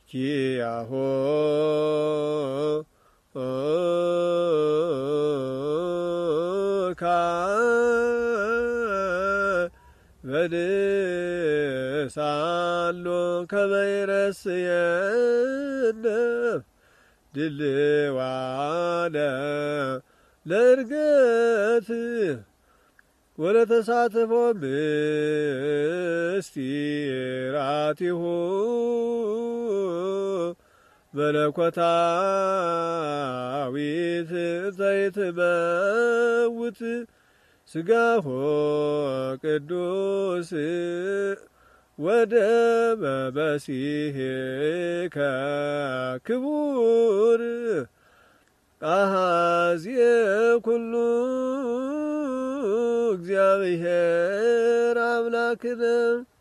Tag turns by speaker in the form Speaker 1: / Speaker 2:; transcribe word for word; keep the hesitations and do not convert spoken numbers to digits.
Speaker 1: ኪያሆ ካ በድሳሎ ከመይረስየነ ድልዋነ ለእርገት ወለተሳትፎ ምስጢራቲሁ መለኮታዊት ዘይትመውት ሥጋሆ ቅዱስ ወደመ መሲሕከ ክቡር አኀዜ ኩሉ እግዚአብሔር አምላክነ